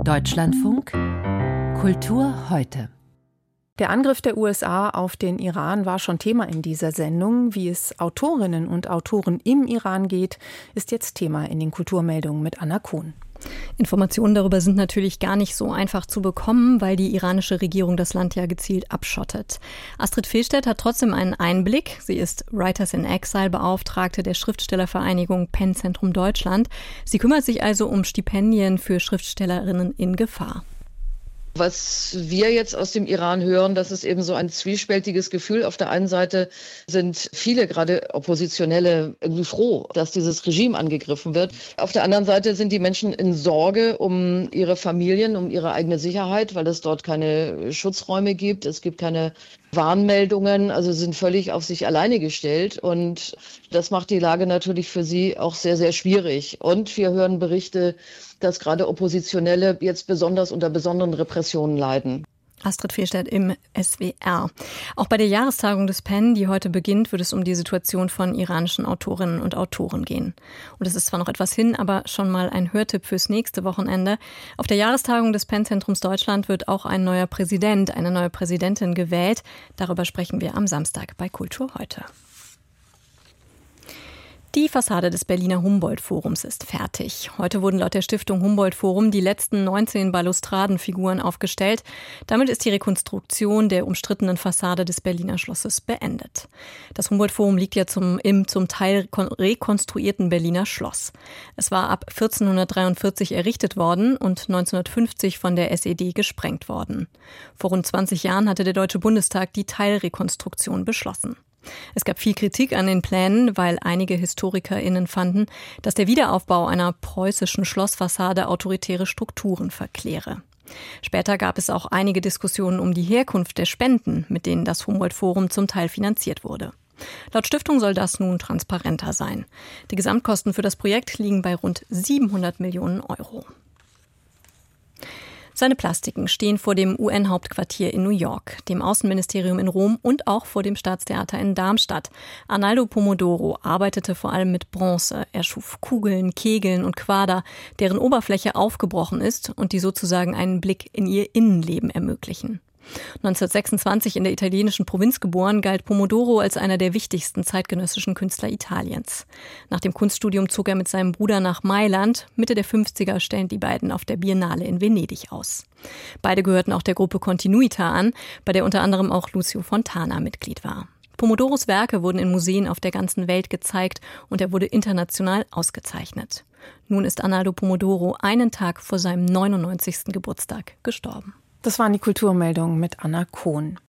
Deutschlandfunk Kultur heute. Der Angriff der USA auf den Iran war schon Thema in dieser Sendung. Wie es Autorinnen und Autoren im Iran geht, ist jetzt Thema in den Kulturmeldungen mit Anna Kohn. Informationen darüber sind natürlich gar nicht so einfach zu bekommen, weil die iranische Regierung das Land ja gezielt abschottet. Astrid Fehlstedt hat trotzdem einen Einblick. Sie ist Writers in Exile Beauftragte der Schriftstellervereinigung PEN Zentrum Deutschland. Sie kümmert sich also um Stipendien für Schriftstellerinnen in Gefahr. Was wir jetzt aus dem Iran hören, das ist eben so ein zwiespältiges Gefühl. Auf der einen Seite sind viele, gerade Oppositionelle, irgendwie froh, dass dieses Regime angegriffen wird. Auf der anderen Seite sind die Menschen in Sorge um ihre Familien, um ihre eigene Sicherheit, weil es dort keine Schutzräume gibt. Es gibt keine Warnmeldungen, also sind völlig auf sich alleine gestellt. Und das macht die Lage natürlich für sie auch sehr, sehr schwierig. Und wir hören Berichte, dass gerade Oppositionelle jetzt besonders unter besonderen Repressionen leiden. Astrid Fehlstedt im SWR. Auch bei der Jahrestagung des PEN, die heute beginnt, wird es um die Situation von iranischen Autorinnen und Autoren gehen. Und es ist zwar noch etwas hin, aber schon mal ein Hörtipp fürs nächste Wochenende. Auf der Jahrestagung des PEN-Zentrums Deutschland wird auch ein neuer Präsident, eine neue Präsidentin gewählt. Darüber sprechen wir am Samstag bei Kultur heute. Die Fassade des Berliner Humboldt-Forums ist fertig. Heute wurden laut der Stiftung Humboldt-Forum die letzten 19 Balustradenfiguren aufgestellt. Damit ist die Rekonstruktion der umstrittenen Fassade des Berliner Schlosses beendet. Das Humboldt-Forum liegt ja im zum Teil rekonstruierten Berliner Schloss. Es war ab 1443 errichtet worden und 1950 von der SED gesprengt worden. Vor rund 20 Jahren hatte der Deutsche Bundestag die Teilrekonstruktion beschlossen. Es gab viel Kritik an den Plänen, weil einige HistorikerInnen fanden, dass der Wiederaufbau einer preußischen Schlossfassade autoritäre Strukturen verkläre. Später gab es auch einige Diskussionen um die Herkunft der Spenden, mit denen das Humboldt-Forum zum Teil finanziert wurde. Laut Stiftung soll das nun transparenter sein. Die Gesamtkosten für das Projekt liegen bei rund 700 Millionen Euro. Seine Plastiken stehen vor dem UN-Hauptquartier in New York, dem Außenministerium in Rom und auch vor dem Staatstheater in Darmstadt. Arnaldo Pomodoro arbeitete vor allem mit Bronze. Er schuf Kugeln, Kegeln und Quader, deren Oberfläche aufgebrochen ist und die sozusagen einen Blick in ihr Innenleben ermöglichen. 1926 in der italienischen Provinz geboren, galt Pomodoro als einer der wichtigsten zeitgenössischen Künstler Italiens. Nach dem Kunststudium zog er mit seinem Bruder nach Mailand. Mitte der 50er stellen die beiden auf der Biennale in Venedig aus. Beide gehörten auch der Gruppe Continuita an, bei der unter anderem auch Lucio Fontana Mitglied war. Pomodoros Werke wurden in Museen auf der ganzen Welt gezeigt und er wurde international ausgezeichnet. Nun ist Arnaldo Pomodoro einen Tag vor seinem 99. Geburtstag gestorben. Das waren die Kulturmeldungen mit Anna Kohn.